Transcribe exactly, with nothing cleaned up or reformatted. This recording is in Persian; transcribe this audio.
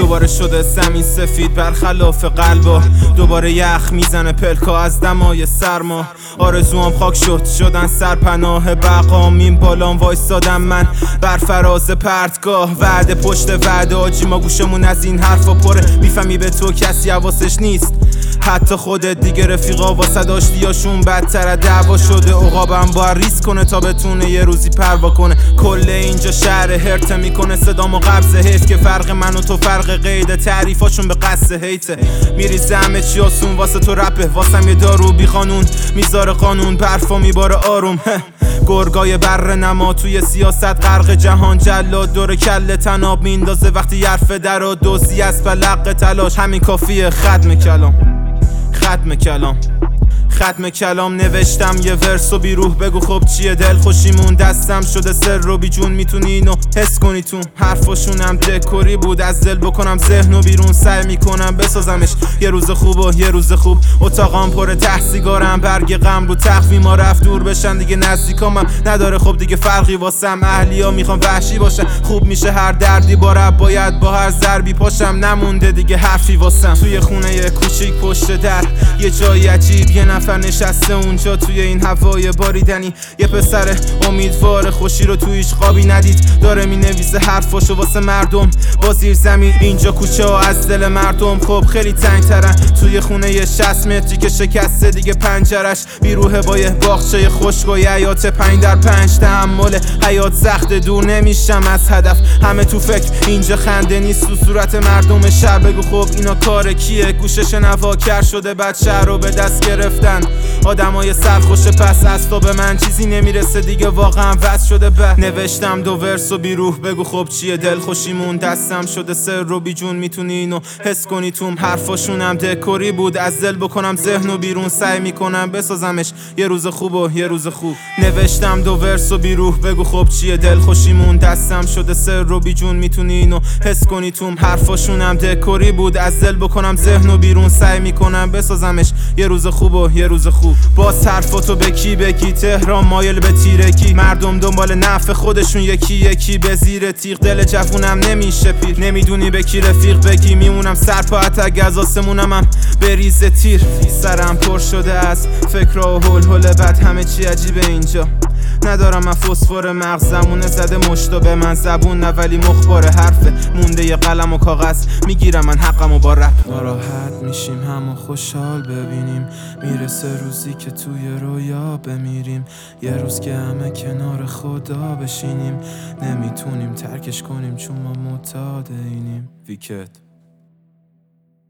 دوباره شده زمین سفید برخلاف قلبا، دوباره یخ میزنه پلکا از دمای سرما. آرزوام خاک شد شدن سرپناه بقام، این بالام وایستادم من بر فراز پرتگاه. وعده پشت وعده آجی ما گوشمون از این حرفا پره، میفهمی به تو کسی حواسش نیست، حتی خودت دیگه. رفیقا واسه داشتیاشون بدتره دعوا شده، عقابم باید ریس کنه تا بتونه یه روزی پروا کنه. کل اینجا شهر هرته میکنه صدامو قبضه، حیف که فرق من و تو فرق قیده، تعریفاشون به قصد هیته. میریزه همه چی آسون واسه تو رپه، واسم یه دارو بی قانون میذاره قانون، برفا میباره آروم. گرگای بر نما توی سیاست غرق جهان، جلاد دور کل تناب میندازه وقتی حرف در و دوزی از بلق تلاش. همین کافیه ختم کلام، ختم کلام، ختم کلام. نوشتم یه ورس و بیروح بگو خب چیه دل خوشیمون، دستم شده سر رو بی جون میتونی اینو حس کنی تو حرفاشونم دکوری بود، از دل بکنم ذهن و بیرون سعی میکنم بسازمش یه روز خوب و یه روز خوب. اتاقام پر ته سیگارم، برگ غم رو تخفیما رفت دور بشن دیگه، نزدیکامم نداره خب دیگه فرقی واسم. اهلیا میخوام وحشی باشم، خوب میشه هر دردی با رب، باید با هر ضربی پاشم، نمونده دیگه حرفی واسم. توی خونه یه کوچیک پشت در یه جای عجیب، یه نفر نشسته اونجا توی این هوای باریدنی، یه پسر امیدوار خوشی رو توی هیچ خوابی ندید، داره مینویسه حرفاشو واسه مردم با زیر زمین. اینجا کوچه ها از دل مردم خب خیلی تنگ ترن، توی خونه یه شصت متری که شکسته دیگه پنجرش بیروه با یه باغچه خشک و یه حیات پنج در پنج. تحمل حیات سخت، دور نمیشم از هدف، همه تو فکر اینجا خنده نیست تو صورت مردم شهر. بگو خب اینا کار کیه؟ گوشش نواکر شده بعد شهر رو به دست گرفتن آدمای سرخوش، پس از تو به من چیزی نمیرسه دیگه، واقعا وصل شده به. نوشتم دو ورس و بیروح بگو خب چیه دل خوشیمون، دستم شده سر رو بی جون میتونی اینو حس کنی توم حرفاشونم دکوری بود، از دل بکنم ذهن و بیرون سعی میکنم بسازمش یه روز خوب و یه روز خوب. نوشتم دو ورس و بیروح بگو خب چیه دل خوشیمون، دستم شده سر رو بی جون میتونی اینو حس کنی توم حرفاشونم دکوری بود، از دل بکنم ذهن و بیرون سعی میکنم بسازمش یه روز خوب و یه روز خوب. باز حرفاتو به کی بگی؟ تهران مایل به تیرگی، مردم دنبال نفع خودشون یکی یکی به زیر تیغ، دل جوونم نمیشه پیر، نمیدونی به کی رفیق بگی، میمونم سرپاعت اگه از آسمونم هم بریز تیر. سرم پر شده از فکرها و هل هل بد، همه چی عجیبه اینجا، ندارم من فسفر مغزمونه زده مشتا به من زبون نه ولی مخبار حرفه، مونده یه قلم و کاغذ میگیرم من حقمو با رپ. ناراحت میشیم همو خوشحال ببینیم، میرسه روزی که توی رویا بمیریم، یه روز که همه کنار خدا بشینیم، نمیتونیم ترکش کنیم چون ما معتاد اینیم. ویکت